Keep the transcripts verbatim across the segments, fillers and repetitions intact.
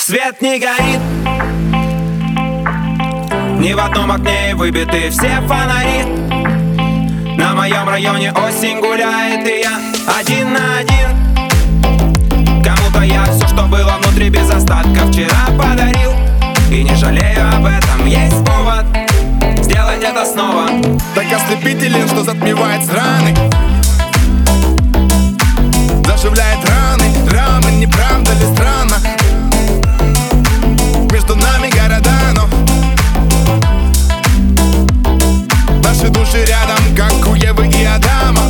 Свет не горит, ни в одном окне выбиты все фонари. На моем районе осень гуляет, и я один на один. Кому-то я все, что было внутри без остатка, вчера подарил. И не жалею об этом, есть повод сделать это снова. Так ослепителен, что затмевает страны, заживляет раны, рамы, не правда ли странно? Между нами города, но наши души рядом, как у Евы и Адама.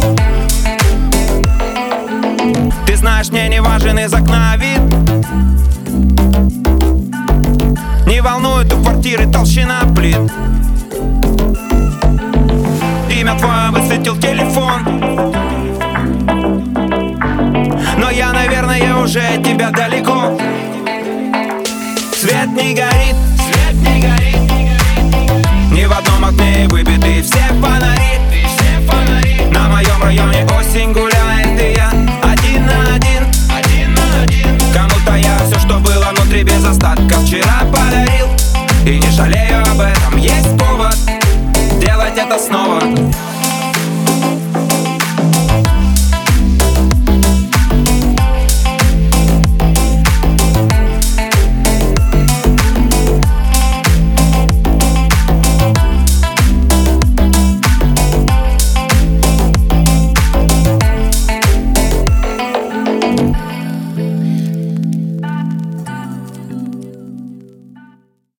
Ты знаешь, мне не важен из окна вид, не волнует у квартиры толщина плит. Имя твое высветил телефон, но я, наверное, уже от тебя далеко. Свет не горит, свет не горит, ни в одном окне выбиты все фонари. На моем районе осень гуляет.